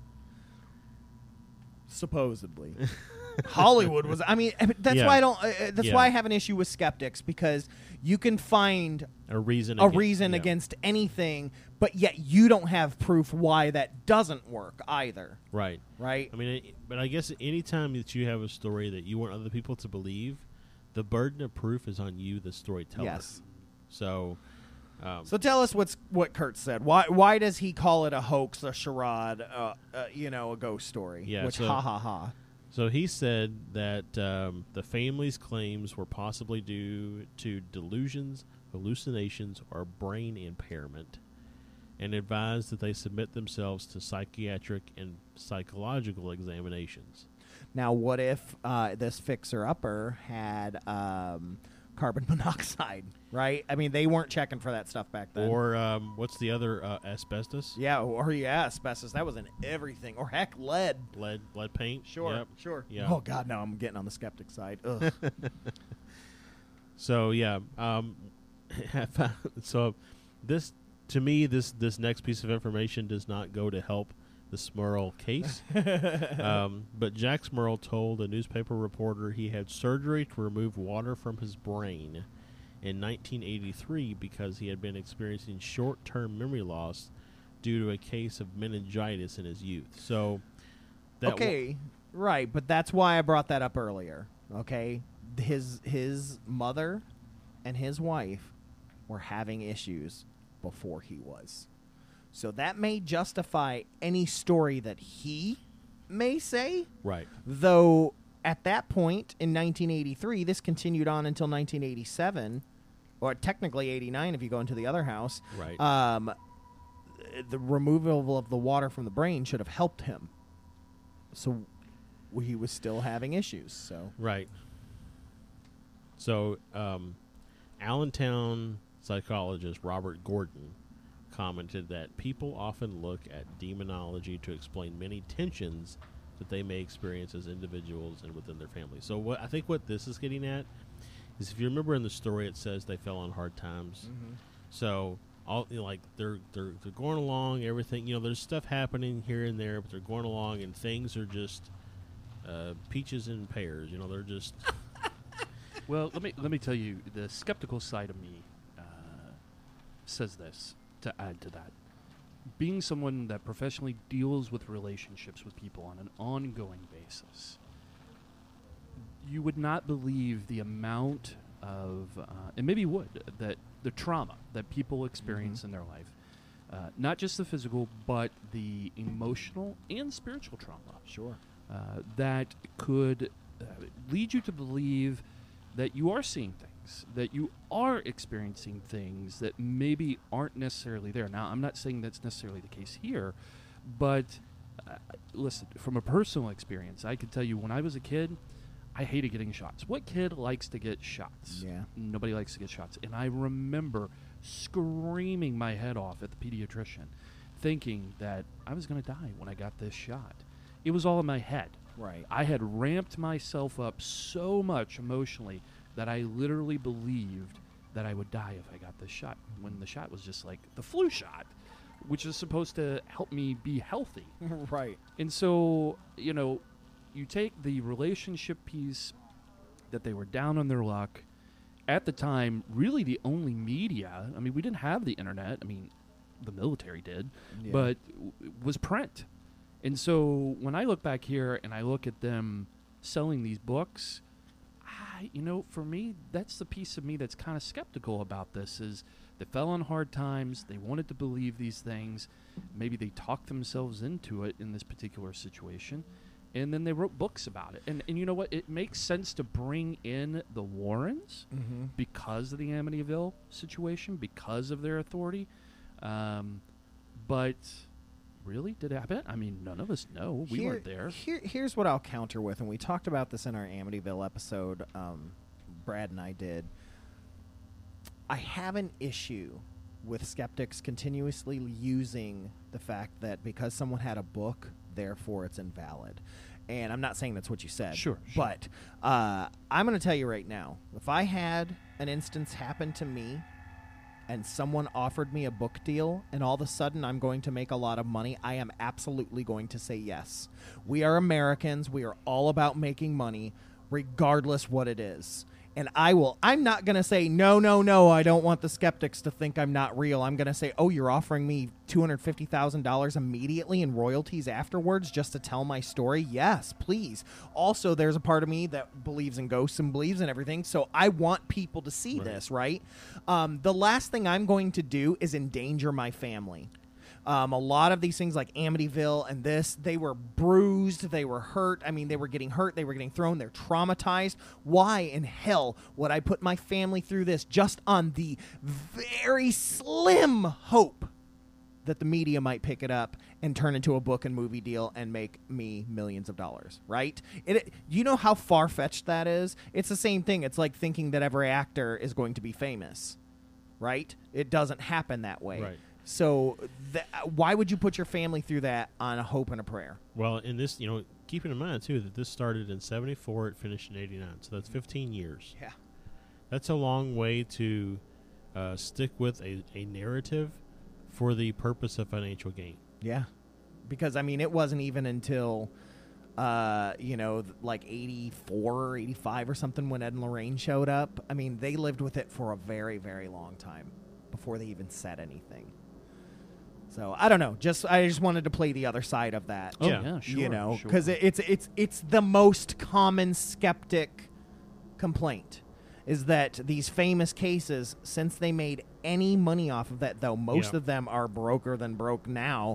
Supposedly. Hollywood was. I mean, that's Yeah. why I don't. That's Yeah. why I have an issue with skeptics, because you can find A reason yeah. against anything, but yet you don't have proof why that doesn't work either. Right. Right. I mean, but I guess anytime that you have a story that you want other people to believe, the burden of proof is on you, the storyteller. Yes. So. So tell us what Kurt said. Why does he call it a hoax, a charade, a ghost story? Yeah, Which so- ha ha ha. So he said that the family's claims were possibly due to delusions, hallucinations, or brain impairment, and advised that they submit themselves to psychiatric and psychological examinations. Now, what if this fixer-upper had carbon monoxide, right? I mean, they weren't checking for that stuff back then. Or what's the other, asbestos? Asbestos. That was in everything. Or heck, lead. Lead paint? Sure, Yep. sure. Yeah. Oh, God, now I'm getting on the skeptic side. Ugh. So, yeah. So this, to me, this next piece of information does not go to help the Smurl case. But Jack Smurl told a newspaper reporter he had surgery to remove water from his brain in 1983 because he had been experiencing short-term memory loss due to a case of meningitis in his youth. So, right, but that's why I brought that up earlier. Okay, his mother and his wife were having issues before he was. So that may justify any story that he may say. Right. Though at that point in 1983, this continued on until 1987, or technically 89 if you go into the other house. Right. The removal of the water from the brain should have helped him. So he was still having issues. So Right. So, Allentown psychologist Robert Gordon commented that people often look at demonology to explain many tensions that they may experience as individuals and within their family. So I think what this is getting at is, if you remember in the story, it says they fell on hard times. Mm-hmm. So all they're going along, everything, there's stuff happening here and there, but they're going along and things are just peaches and pears. They're just. Well, let me tell you, the skeptical side of me says this. To add to that, being someone that professionally deals with relationships with people on an ongoing basis, you would not believe the amount of, and maybe you would, that the trauma that people experience in their life, not just the physical, but the emotional and spiritual trauma. sure. That could lead you to believe that you are seeing things, that you are experiencing things that maybe aren't necessarily there. Now, I'm not saying that's necessarily the case here, but listen, from a personal experience, I can tell you when I was a kid, I hated getting shots. What kid likes to get shots? Yeah. Nobody likes to get shots. And I remember screaming my head off at the pediatrician, thinking that I was going to die when I got this shot. It was all in my head. Right. I had ramped myself up so much emotionally that I literally believed that I would die if I got this shot, when the shot was just like the flu shot, which is supposed to help me be healthy. Right. And so, you take the relationship piece that they were down on their luck. At the time, really the only media, I mean, we didn't have the internet. I mean, the military did, Yeah. but was print. And so when I look back here and I look at them selling these books, for me, that's the piece of me that's kind of skeptical about this, is they fell on hard times. They wanted to believe these things. Maybe they talked themselves into it in this particular situation. And then they wrote books about it. And you know what? It makes sense to bring in the Warrens because of the Amityville situation, because of their authority. But really, did it happen? I mean, none of us know. We weren't there. Here's what I'll counter with, and we talked about this in our Amityville episode, Brad and I did. I have an issue with skeptics continuously using the fact that because someone had a book, therefore it's invalid. And I'm not saying that's what you said. Sure. But I'm going to tell you right now, if I had an instance happen to me and someone offered me a book deal and all of a sudden I'm going to make a lot of money, I am absolutely going to say yes. We are Americans. We are all about making money, regardless what it is. And I'm not going to say, no, I don't want the skeptics to think I'm not real. I'm going to say, oh, you're offering me $250,000 immediately in royalties afterwards just to tell my story? Yes, please. Also, there's a part of me that believes in ghosts and believes in everything, so I want people to see this, right? The last thing I'm going to do is endanger my family. A lot of these things like Amityville and this, they were bruised, they were hurt. I mean, they were getting hurt, they were getting thrown, they're traumatized. Why in hell would I put my family through this just on the very slim hope that the media might pick it up and turn into a book and movie deal and make me millions of dollars, right? You know how far-fetched that is? It's the same thing. It's like thinking that every actor is going to be famous, right? It doesn't happen that way. Right. So why would you put your family through that on a hope and a prayer? Well, in this, keeping in mind, too, that this started in 74, it finished in 89. So that's 15 years. Yeah. That's a long way to stick with a narrative for the purpose of financial gain. Yeah. Because, I mean, it wasn't even until, like 84 or 85 or something when Ed and Lorraine showed up. I mean, they lived with it for a very, very long time before they even said anything. So I don't know. I just wanted to play the other side of that. Oh, yeah, sure. because it's the most common skeptic complaint is that these famous cases, since they made any money off of that, though most of them are broker than broke now,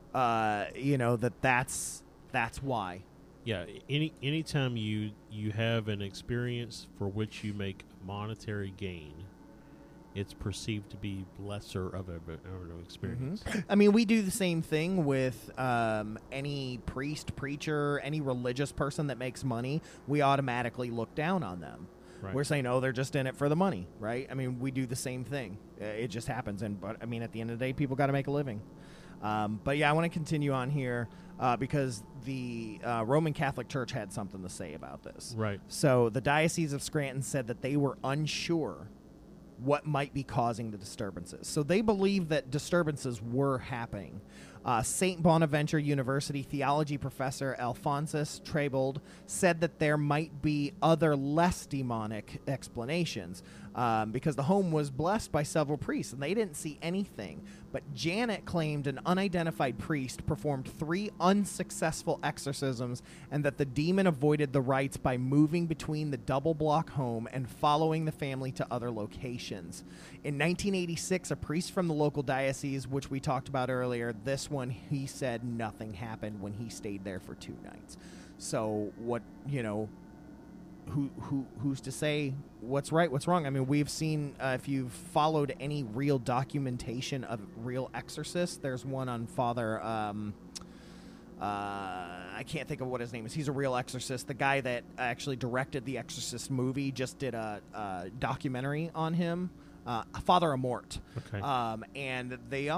that's why. Yeah, anytime you have an experience for which you make monetary gain, it's perceived to be lesser of an experience. Mm-hmm. I mean, we do the same thing with any priest, preacher, any religious person that makes money. We automatically look down on them. Right. We're saying, oh, they're just in it for the money, right? I mean, we do the same thing. It just happens. But I mean, at the end of the day, people got to make a living. But yeah, I want to continue on here because the Roman Catholic Church had something to say about this. Right. So the Diocese of Scranton said that they were unsure what might be causing the disturbances. So they believe that disturbances were happening. St. Bonaventure University theology professor Alphonsus Trebold said that there might be other less demonic explanations because the home was blessed by several priests and they didn't see anything. But Janet claimed an unidentified priest performed 3 unsuccessful exorcisms and that the demon avoided the rites by moving between the double block home and following the family to other locations. In 1986, a priest from the local diocese, which we talked about earlier, this one, he said nothing happened when he stayed there for 2 nights. So who's to say what's right, what's wrong? I mean, we've seen if you've followed any real documentation of real exorcists, there's one on Father. I can't think of what his name is. He's a real exorcist. The guy that actually directed the Exorcist movie just did a documentary on him. Father Amort. Okay. And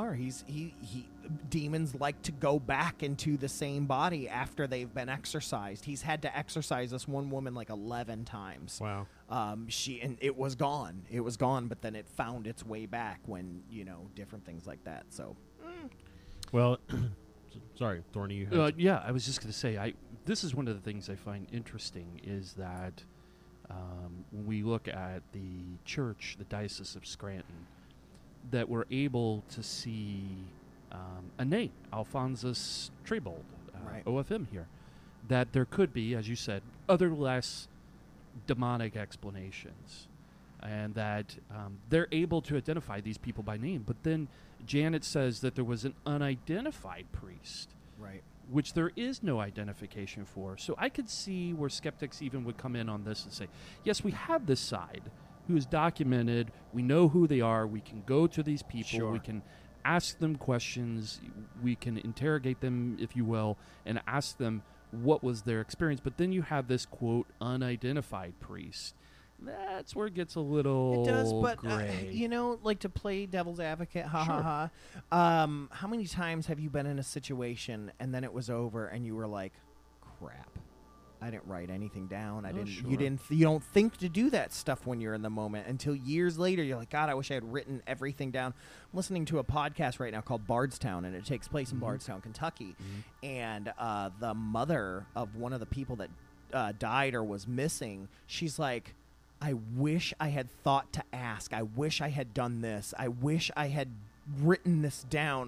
demons like to go back into the same body after they've been exorcised. He's had to exorcise this one woman like 11 times. Wow. And it was gone. It was gone, but then it found its way back when, different things like that. So, Well, sorry, Thorny, you had Yeah, I was just going to say, this is one of the things I find interesting is that when we look at the church, the Diocese of Scranton, that we're able to see a name, Alphonsus Trebold, Right. OFM here, that there could be, as you said, other less demonic explanations, and that they're able to identify these people by name. But then Janet says that there was an unidentified priest, right. which there is no identification for. So I could see where skeptics even would come in on this and say, yes, we have this side who is documented. We know who they are. We can go to these people. Sure. We can ask them questions. We can interrogate them, if you will, and ask them what was their experience. But then you have this, quote, unidentified priest. That's where it gets a little It does, but gray. like to play devil's advocate, ha Sure. ha ha. How many times have you been in a situation and then it was over and you were like, "Crap, I didn't write anything down. I didn't. sure. You don't think to do that stuff when you're in the moment until years later. You're like, God, I wish I had written everything down." I'm listening to a podcast right now called Bardstown, and it takes place in Bardstown, Kentucky. And the mother of one of the people that died or was missing, she's like, I wish I had thought to ask. I wish I had done this. I wish I had written this down.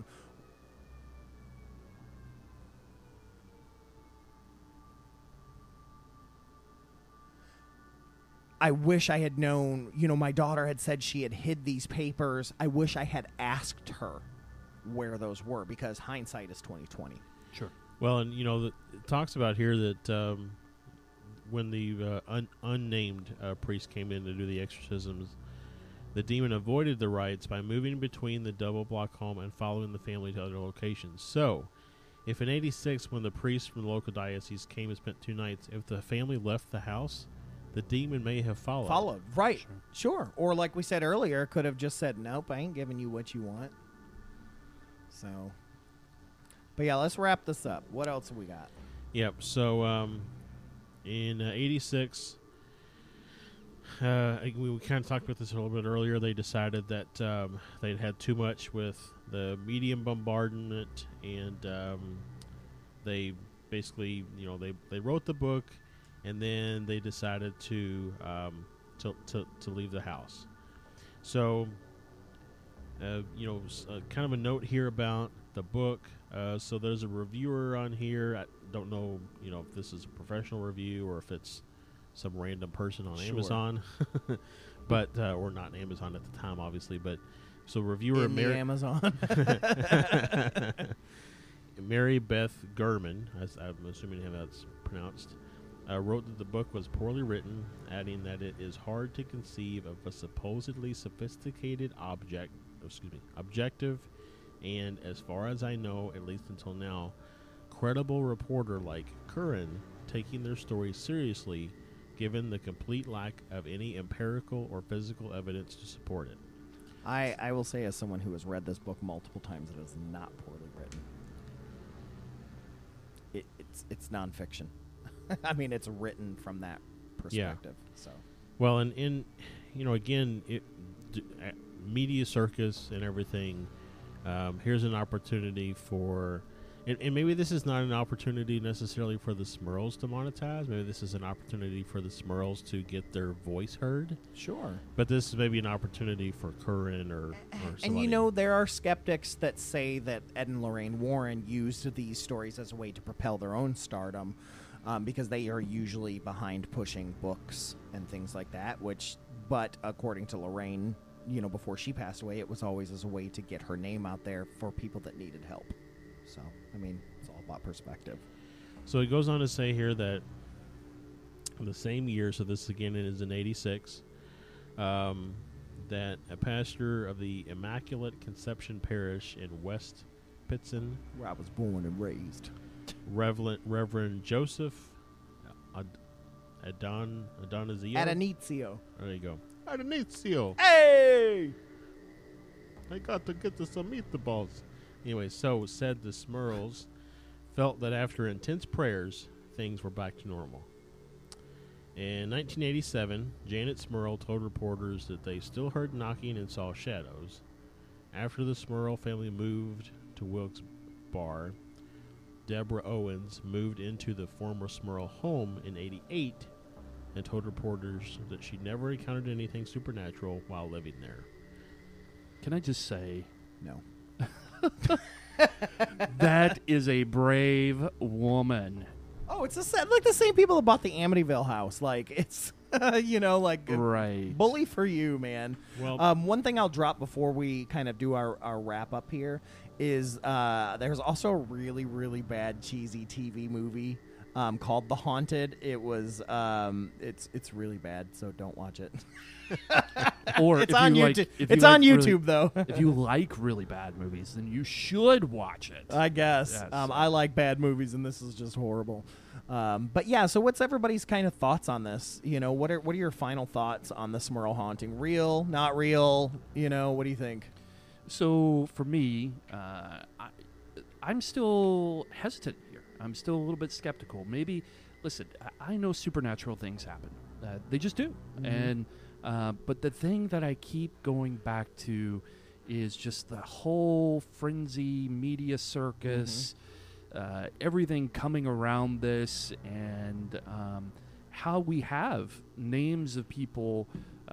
I wish I had known, my daughter had said she had hid these papers. I wish I had asked her where those were, because hindsight is 20/20. Sure. Well, and it talks about here that when the unnamed priest came in to do the exorcisms, the demon avoided the rites by moving between the double block home and following the family to other locations. So, if in '86, when the priest from the local diocese came and spent 2 nights, if the family left the house, the demon may have followed. Right. Sure. Or like we said earlier, could have just said, nope, I ain't giving you what you want. So, but yeah, let's wrap this up. What else have we got? Yep. So, in '86, we kind of talked about this a little bit earlier. They decided that they'd had too much with the medium bombardment, and they basically, they wrote the book, and then they decided to leave the house. So, kind of a note here about the book. So there's a reviewer on here. I don't know, if this is a professional review or if it's some random person on Amazon, but or not Amazon at the time, obviously. But so reviewer In the Amazon. Mary Beth Gurman, I'm assuming how that's pronounced, wrote that the book was poorly written, adding that it is hard to conceive of a supposedly sophisticated objective, and as far as I know, at least until now, credible reporter like Curran taking their story seriously, given the complete lack of any empirical or physical evidence to support it. I will say, as someone who has read this book multiple times, it is not poorly written. It's nonfiction. I mean, it's written from that perspective. So, well, and again, media circus and everything. Here's an opportunity for, and maybe this is not an opportunity necessarily for the Smurls to monetize. Maybe this is an opportunity for the Smurls to get their voice heard. sure. But this is maybe an opportunity for Curran or somebody. And there are skeptics that say that Ed and Lorraine Warren used these stories as a way to propel their own stardom, because they are usually behind pushing books and things like that. But according to Lorraine, before she passed away, it was always as a way to get her name out there for people that needed help. So, I mean, it's all about perspective. So he goes on to say here that the same year, so this again is in 86, that a pastor of the Immaculate Conception Parish in West Pittston, Where I was born and raised. Reverend Joseph Adonizio. Adonizio. There you go. Adonizio. Hey! I got to get to some meatballs. Anyway, so said the Smurls felt that after intense prayers, things were back to normal. In 1987, Janet Smurl told reporters that they still heard knocking and saw shadows. After the Smurl family moved to Wilkes-Barre, Deborah Owens moved into the former Smurl home in 88 and told reporters that she never encountered anything supernatural while living there. Can I just say, No. that is a brave woman. Oh, it's like the same people that bought the Amityville house. Like, it's, Right. bully for you, man. Well- one thing I'll drop before we kind of do our wrap up here is there's also a really, really bad cheesy TV movie called The Haunted. It was it's really bad, so don't watch it. Or It's if on you YouTube. like, if It's you on like YouTube though. if you like really bad movies, then you should watch it. I guess. Yes. I like bad movies, and this is just horrible. But yeah, so what's everybody's kind of thoughts on this? You know, what are your final thoughts on the Smurl haunting? Real, not real? You know, what do you think? So for me, I'm still hesitant here. I'm still a little bit skeptical. Maybe, listen, I know supernatural things happen. They just do. And but the thing that I keep going back to is just the whole frenzy media circus, everything coming around this, and how we have names of people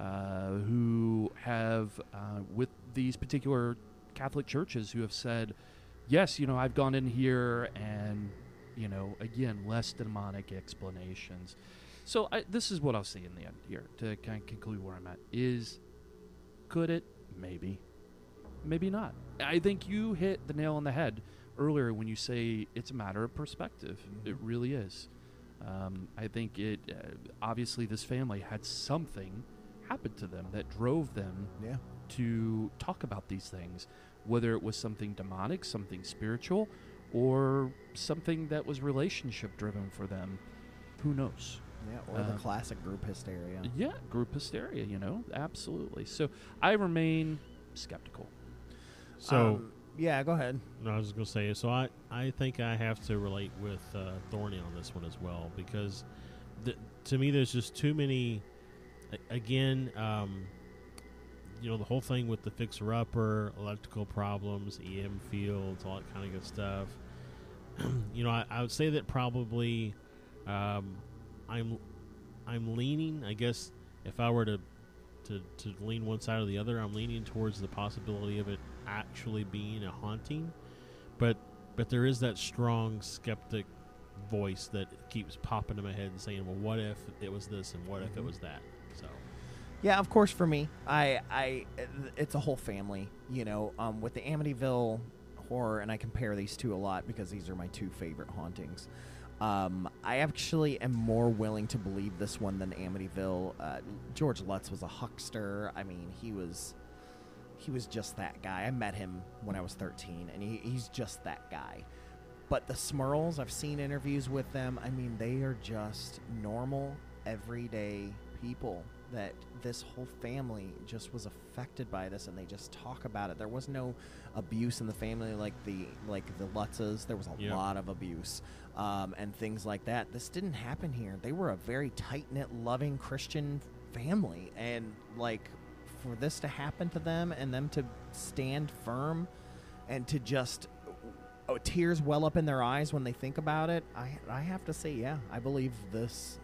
who have, with these particular Catholic churches, who have said, yes, you know, I've gone in here and, you know, again, less demonic explanations. So this is what I'll say in the end here to kind of conclude where I'm at is, could it? Maybe. Maybe not. I think you hit the nail on the head earlier when you say it's a matter of perspective. It really is. I think it, obviously this family had something happen to them that drove them to talk about these things, whether it was something demonic, something spiritual, or something that was relationship driven for them. Who knows? Yeah, or the classic group hysteria. Yeah, group hysteria, you know, absolutely. So I remain skeptical. So, yeah, go ahead. no, I was going to say, so I think I have to relate with Thorny on this one as well, because to me there's just too many, again, you know, the whole thing with the fixer-upper, electrical problems, EM fields, all that kind of good stuff. You know, I would say that probably I'm leaning, I guess, if I were to lean one side or the other, I'm leaning towards the possibility of it actually being a haunting. But there is that strong skeptic voice that keeps popping in my head and saying, well, what if it was this and what if it was that? So Yeah, of course. For me, it's a whole family. You know, with the Amityville horror, and I compare these two a lot because these are my two favorite hauntings. I actually am more willing to believe this one than Amityville. George Lutz was a huckster. I mean, he was just that guy. I met him when I was 13, and he's just that guy. But the Smurls, I've seen interviews with them. I mean, they are just normal, everyday people that this whole family just was affected by this, and they just talk about it. There was no abuse in the family like the Lutzes. There was a lot of abuse and things like that. This didn't happen here. They were a very tight-knit, loving Christian family, and like for this to happen to them and them to stand firm and to just tears well up in their eyes when they think about it, I have to say, yeah, I believe this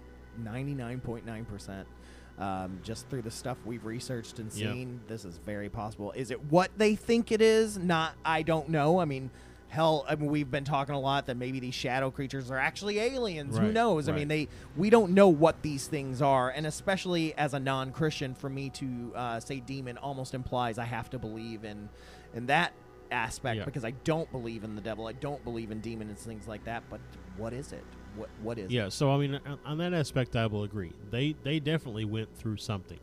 99.9%. Just through the stuff we've researched and seen, this is very possible. Is it what they think it is? Not, I don't know. I mean, hell, we've been talking a lot that maybe these shadow creatures are actually aliens. Who knows? Right. I mean, we don't know what these things are, and especially as a non-Christian, for me to say demon almost implies I have to believe in that aspect, because I don't believe in the devil. I don't believe in demons and things like that. But what is it? What is? Yeah. So I mean, on that aspect, I will agree. They definitely went through something.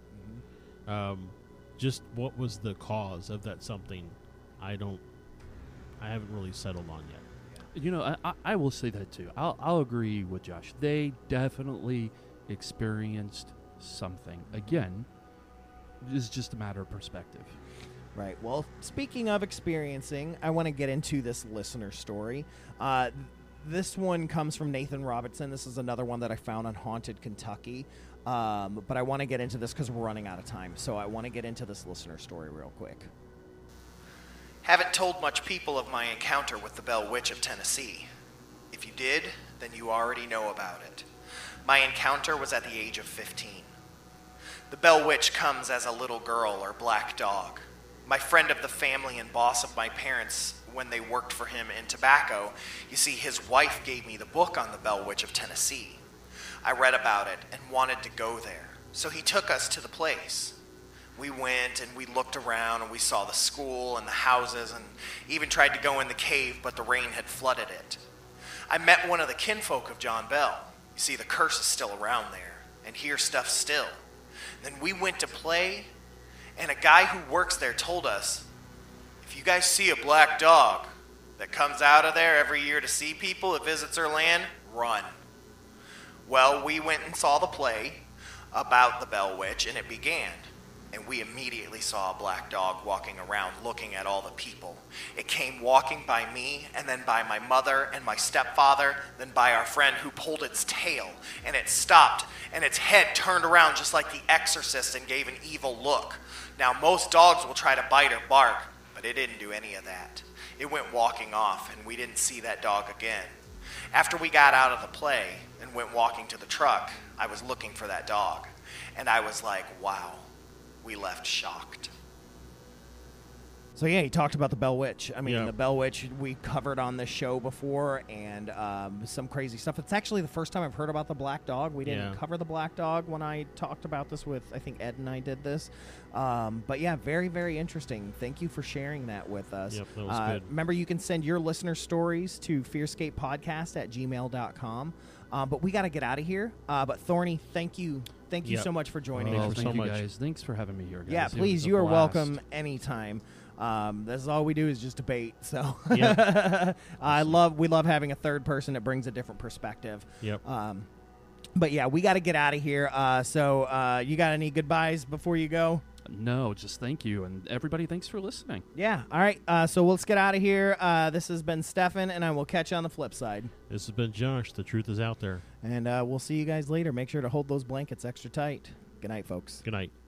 Just what was the cause of that something? I haven't really settled on yet. You know, I will say that too. I'll agree with Josh. They definitely experienced something. Again, it's just a matter of perspective. Right. Well, speaking of experiencing, I want to get into this listener story. This one comes from Nathan Robertson. This is another one that I found on Haunted Kentucky. But I want to get into this because we're running out of time. So I want to get into this listener story real quick. Haven't told much people of my encounter with the Bell Witch of Tennessee. If you did, then you already know about it. My encounter was at the age of 15. The Bell Witch comes as a little girl or black dog. My friend of the family and boss of my parents when they worked for him in tobacco, you see, his wife gave me the book on the Bell Witch of Tennessee. I read about it and wanted to go there, so he took us to the place. We went and we looked around and we saw the school and the houses and even tried to go in the cave, but the rain had flooded it. I met one of the kinfolk of John Bell. You see, the curse is still around there and hear stuff still. Then we went to play, and a guy who works there told us, if you guys see a black dog that comes out of there every year to see people that visits our land, run. Well, we went and saw the play about the Bell Witch, and it began. And we immediately saw a black dog walking around looking at all the people. It came walking by me, and then by my mother and my stepfather, then by our friend who pulled its tail. And it stopped, and its head turned around just like the Exorcist and gave an evil look. Now, most dogs will try to bite or bark, but it didn't do any of that. It went walking off, and we didn't see that dog again. After we got out of the play and went walking to the truck, I was looking for that dog. And I was like, wow. We left shocked. So yeah, he talked about the Bell Witch. I mean, Yeah. the Bell Witch we covered on this show before, and some crazy stuff. It's actually the first time I've heard about the black dog. We didn't Yeah. cover the black dog when I talked about this with, I think Ed and I did this. But yeah, very, very interesting. Thank you for sharing that with us. Yep, that was good. Remember, you can send your listener stories to fearscapepodcast@gmail.com. But we got to get out of here. But Thorny, thank you. Thank you Yep. so much for joining Thanks us. for Thank so you much. guys. Thanks for having me here, guys. Yeah, It was please, a you are blast. welcome anytime. This is all we do is just debate. So Yep. we love having a third person that brings a different perspective. Yep. But yeah, we got to get out of here. So you got any goodbyes before you go? No, just thank you. And everybody, thanks for listening. Yeah. All right. So let's get out of here. This has been Stefan, and I will catch you on the flip side. This has been Josh. The truth is out there. And we'll see you guys later. Make sure to hold those blankets extra tight. Good night, folks. Good night.